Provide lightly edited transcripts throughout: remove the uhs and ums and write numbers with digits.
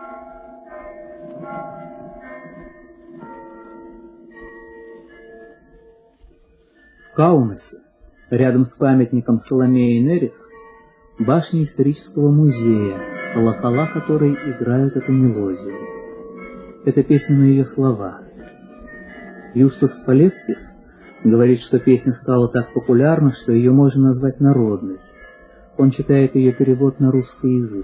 В Каунасе, рядом с памятником Саломее Нерис, башня исторического музея, колокола которой играют эту мелодию. Это песня на ее слова. Юстас Палецкис говорит, что песня стала так популярна, что ее можно назвать народной. Он читает ее перевод на русский язык.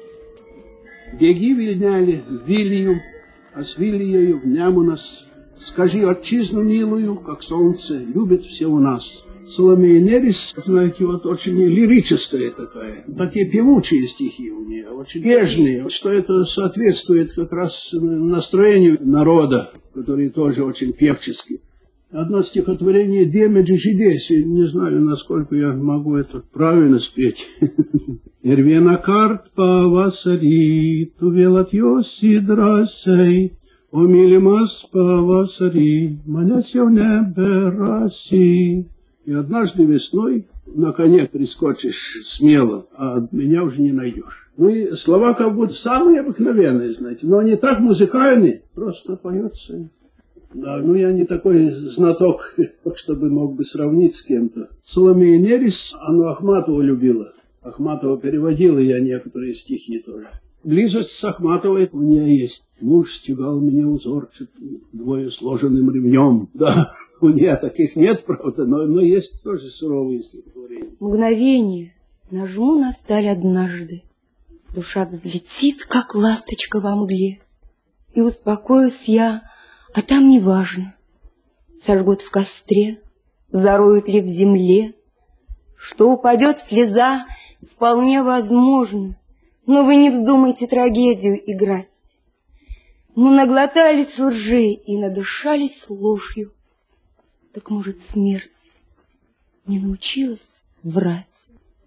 «Беги, вильняли, в Вилью, а с Вильею в Нямунас. Скажи отчизну милую, как солнце, любит все у нас». Саломея Нерис, знаете, вот очень лирическая такая. Такие певучие стихи у нее, очень нежные, что это соответствует как раз настроению народа, который тоже очень певческий. Одно стихотворение «Демеджи Жидеси», не знаю, насколько я могу это правильно спеть. «Ирвена карт павасари, тувелат йоси драсей, омилимас павасари, маняся в небе раси». И однажды весной на коне прискочишь смело, а меня уже не найдешь. Ну и слова как будто самые обыкновенные, знаете, но они так музыкальные, просто поется. Да, ну я не такой знаток, чтобы мог бы сравнить с кем-то. Саломея Нерис, она Ахматову любила. Ахматова переводила я некоторые стихи тоже. Близость с Ахматовой у нее есть. Муж стегал меня узорчатым, двое сложенным ремнем. Да, у нее таких нет, правда, но есть тоже суровые стихотворения. Мгновение нажму на сталь однажды. Душа взлетит, как ласточка во мгле. И успокоюсь я, а там неважно. Сожгут в костре, зароют ли в земле. Что упадет слеза, вполне возможно. Но вы не вздумайте трагедию играть. Мы наглотались лжи и надышались ложью. Так, может, смерть не научилась врать?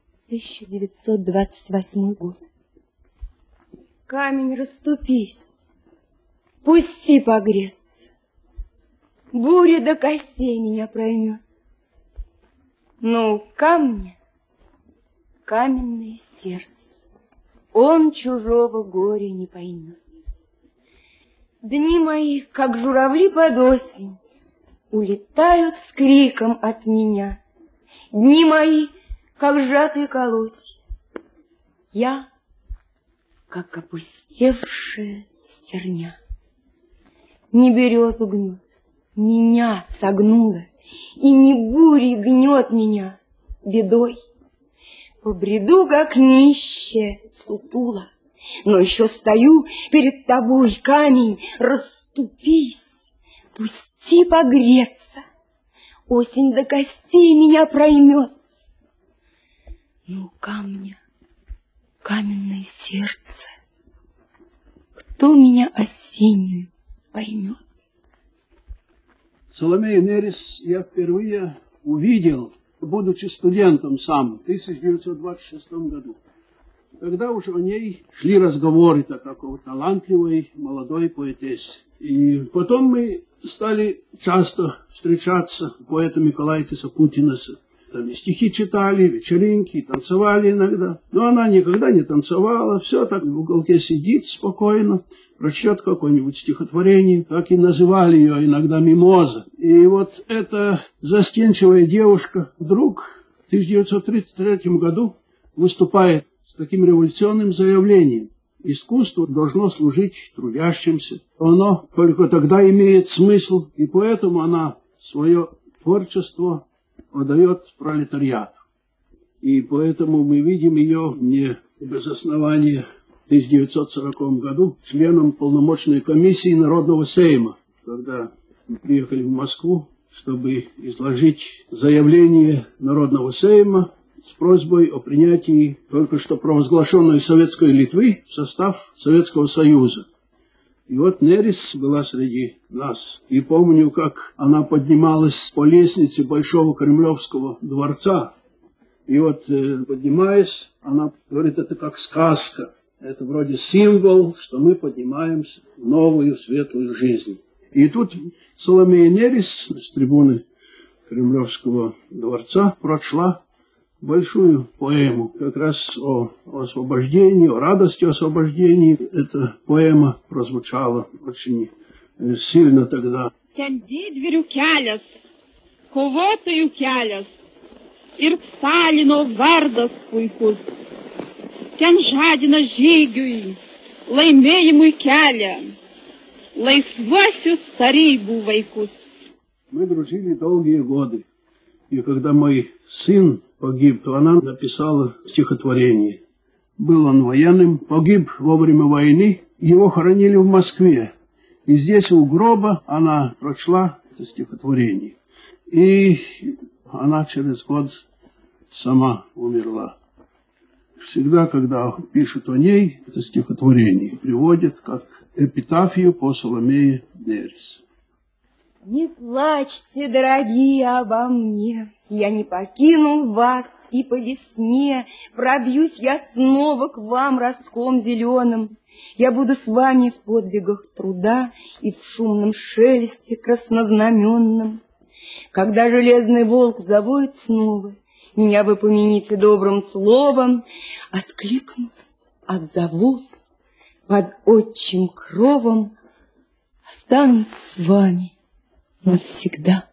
1928 год. Камень, расступись, пусти погреться. Буря до костей меня проймет. Но у камня каменное сердце. Он чужого горя не поймет. Дни мои, как журавли под осень, улетают с криком от меня. Дни мои, как сжатые колосья. Я, как опустевшая стерня. Не березу гнет, меня согнула, и не бурей гнет меня бедой. Побреду, как нищая, сутула, но еще стою перед тобой, камень, расступись, пусти погреться, осень до костей меня проймет. Но у камня каменное сердце, кто меня осеннюю поймет? Саломею Нерис я впервые увидел, будучи студентом сам, в 1926 году. Тогда уже о ней шли разговоры, так как о талантливой молодой поэтессе. И потом мы стали часто встречаться с поэтом Миколайтиса Путинаса. Там и стихи читали, вечеринки, танцевали иногда. Но она никогда не танцевала, все так в уголке сидит спокойно, прочтет какое-нибудь стихотворение, как и называли ее иногда мимоза. И вот эта застенчивая девушка вдруг в 1933 году выступает с таким революционным заявлением. Искусство должно служить трудящимся. Оно только тогда имеет смысл, и поэтому она свое творчество отдает пролетариату. И поэтому мы видим ее не без основания в 1940 году членом полномочной комиссии Народного Сейма, когда мы приехали в Москву, чтобы изложить заявление Народного Сейма с просьбой о принятии только что провозглашенной Советской Литвы в состав Советского Союза. И вот Нерис была среди нас. И помню, как она поднималась по лестнице Большого Кремлевского дворца. И вот, поднимаясь, она говорит, это как сказка. Это вроде символ, что мы поднимаемся в новую светлую жизнь. И тут Саломея Нерис с трибуны Кремлевского дворца прочла большую поэму как раз о освобождении, о радости освобождения. Эта поэма прозвучала очень сильно тогда. Didviriu kelias, kovotojų kelias ir Stalino vardas puikus. Ten žadina žygiui, laimėjimui kelią, laisvuosius tarybų vaikus. Мы дружили долгие годы. И когда мой сын погиб, то она написала стихотворение. Был он военным, погиб во время войны, его хоронили в Москве. И здесь у гроба она прочла это стихотворение. И она через год сама умерла. Всегда, когда пишут о ней, это стихотворение приводят как эпитафию по Соломее Нерис. Не плачьте, дорогие, обо мне, я не покину вас, и по весне пробьюсь я снова к вам ростком зеленым. Я буду с вами в подвигах труда и в шумном шелесте краснознаменном. Когда железный волк завоет снова, меня вы помяните добрым словом, откликнусь, отзовусь, под отчим кровом останусь с вами навсегда.